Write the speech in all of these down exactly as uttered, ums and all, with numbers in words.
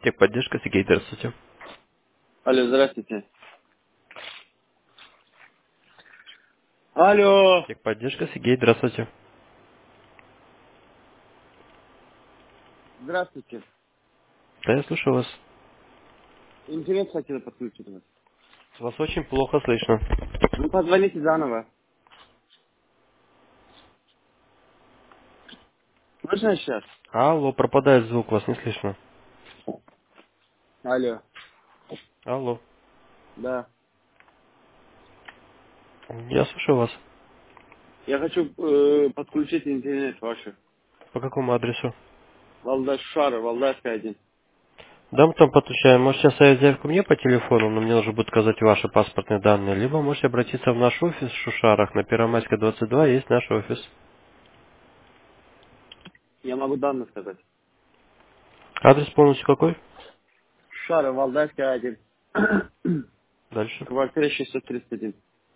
Техподдержка, Сергей, здравствуйте. Алло, здравствуйте. Алло, Техподдержка, Сергей, здравствуйте. здравствуйте. Да, я слушаю вас. Интернет хотел подключить вас. Вас очень плохо слышно. Ну, позвоните заново. Можно сейчас? Алло, пропадает звук, вас не слышно. Алло, Алло. да. Я слушаю вас. Я хочу э, подключить интернет ваш. По какому адресу? Валдаш Шара, Валдашка один. Да, мы там подключаем. Можете оставить заявку мне по телефону, но мне нужно будет указать ваши паспортные данные. Либо можете обратиться в наш офис в Шушарах. На Первомайской двадцать два есть наш офис. Я могу данные сказать. Адрес полностью какой? Шара, Валдашка один. Дальше. Квартира шестьсот тридцать один.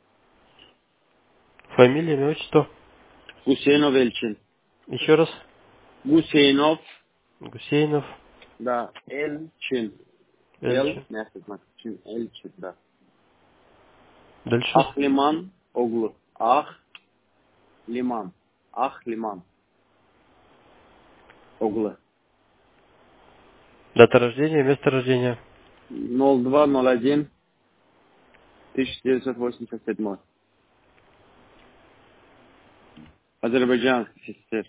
Фамилия, имя, отчество. Гусейнов Эльчин. Еще раз. Гусейнов, Гусейнов. да, Эльчин. Эл, Эльчин. мягкий знак. Чин, Эльчин, да. Дальше. Ахлиман, Оглу. Ах, Лиман. Ах, Лиман. Оглу. Дата рождения, место рождения. ноль два ноль один тысяча девятьсот восемьдесят семь. Азербайджанский сестер.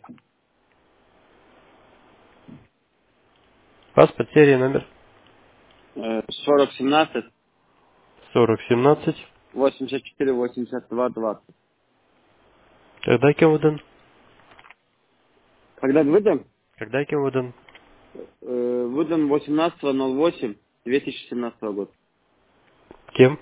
Паспорт, серия, номер. Э, сорок семнадцать сорок семнадцать. восемьдесят четыре восемьдесят два двадцать. Когда кем выдан? Когда выдан? Когда кем выдан? Э, выдан восемнадцатого ноль восемь две тысячи семнадцатого года. Кем?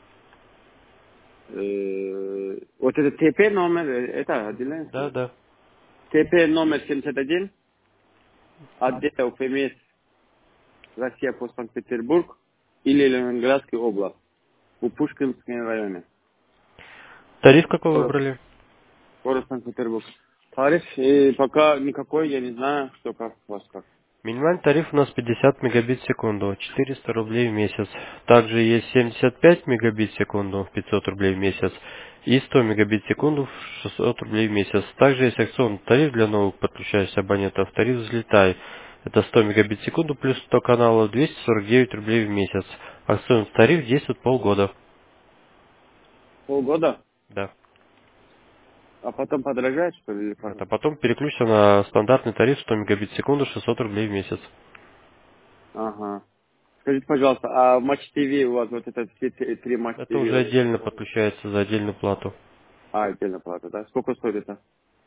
Э, вот это ТП номер, э, это отделение. Да, да. ТП номер семьдесят один, отдел ФМС Россия по Санкт-Петербург или Ленинградской области, в Пушкинском районе. Тариф какой Город, выбрали? город Санкт-Петербург. Тариф э, пока никакой, я не знаю, что как у вас как. Минимальный тариф у нас пятьдесят мегабит в секунду, четыреста рублей в месяц. Также есть семьдесят пять мегабит в секунду, пятьсот рублей в месяц. И сто мегабит в секунду, шестьсот рублей в месяц. Также есть акционный тариф для новых подключающихся абонентов. Тариф «Взлетай». Это сто мегабит в секунду плюс сто каналов, двести сорок девять рублей в месяц. Акционный тариф действует полгода. Полгода? Да. А потом подорожает, что ли, или как? Вот, а потом переключится на стандартный тариф сто мегабит в секунду, шестьсот рублей в месяц. Ага. Скажите, пожалуйста, а Матч ТВ у вас вот это все три три Матч Это уже ТВ, отдельно подключается за отдельную плату. а, отдельно плата, да? Сколько стоит это?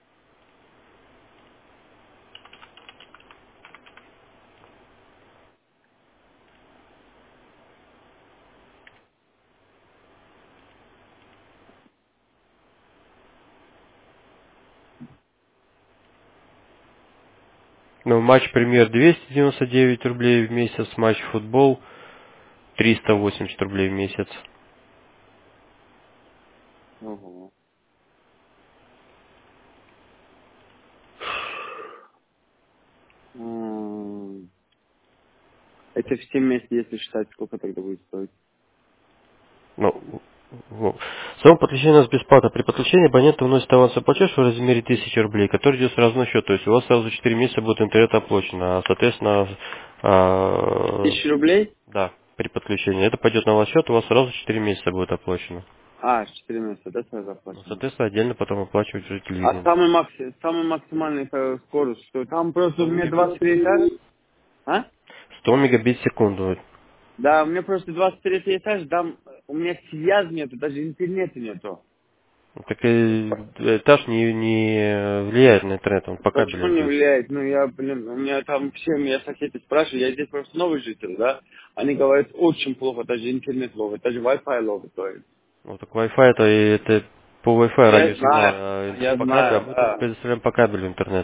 Ну, матч премьер двести девяносто девять рублей в месяц, матч футбол триста восемьдесят рублей в месяц. Ого. М, Это все вместе, если считать, сколько тогда будет стоить? Ну, ну, само подключение у нас бесплатно. При подключении абонент вносит авансовый платеж в размере тысячи рублей, который идет сразу на счет. То есть у вас сразу четыре месяца будет интернет оплачен, а соответственно, а, Тысяча рублей? да, при подключении. Это пойдет на ваш счет, у вас сразу четыре месяца будет оплачено. А, четыре месяца, да, сразу Ну, оплачено? соответственно, отдельно потом оплачивать уже А телевидение. самый, макси, самый максимальный э, скорость, что там просто у меня двадцать три этажа? А? сто мегабит в секунду. Да, у меня просто двадцать третий этаж, там у меня связи нету, даже интернета нету. Так и этаж не, не влияет на интернет, он по Почему кабелю не идет. влияет? Ну, я, блин, у меня там все, меня соседи спрашивают, я здесь просто новый житель, да? Они говорят, очень плохо, даже интернет ловит, даже Wi-Fi ловит, говорит. Вот так Wi-Fi это, это по Wi-Fi Я радиосигнал, знаю, а я по кабелю, а знаю, мы только да. предоставляем по кабелю интернет.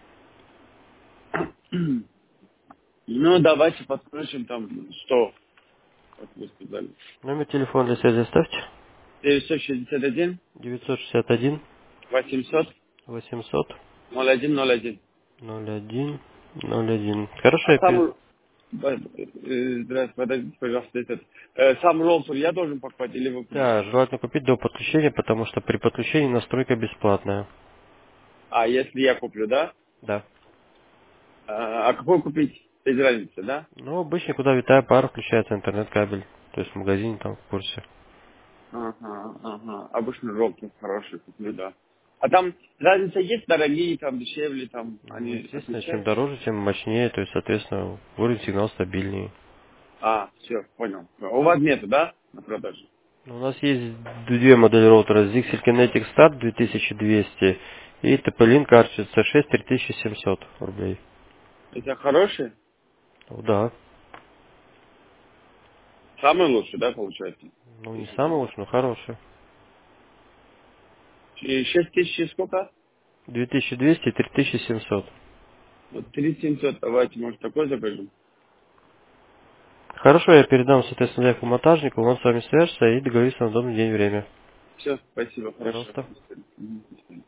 Ну, давайте подключим там сто, как вы сказали. Номер телефона для связи оставьте. девятьсот шестьдесят один девятьсот шестьдесят один восемьсот восемьсот ноль один ноль один. ноль один ноль один. Хорошо, А я перед... самый, Да, э, Здравствуйте, подождите, пожалуйста, этот. э, Сам роутер я должен покупать или вы Да, купите? желательно купить до подключения, потому что при подключении настройка бесплатная. А, если я куплю, да? Да. А а какой купить? Без разницы, да? Ну, обычно, куда витая пара, включается интернет-кабель. То есть в магазине там в курсе. Ага, ага. Обычно роутер хороший куплю, да. А там разница есть, дорогие, там дешевле, там Ну, они естественно, чем отличаются? дороже, тем мощнее, то есть, соответственно, уровень сигнала стабильнее. А, все, понял. У вас нету, да, на продаже? Ну, у нас есть две модели роутера. Zixel Kinetic Start две тысячи двести и ти пи-Link Archer си шесть три тысячи семьсот рублей. Это хорошие? Ну, да. Самый лучший, да, получается? Ну, не Если самый там. лучший, но хороший. И шесть тысяч и сколько? две тысячи двести и три тысячи семьсот. Вот три семьсот, давайте, может, такой закажем? Хорошо, я передам, соответственно, заявку монтажнику, он с вами свяжется и договорится на удобный день и время. Все, спасибо, хорошо. Пожалуйста. До свидания. Мгм, до свидания.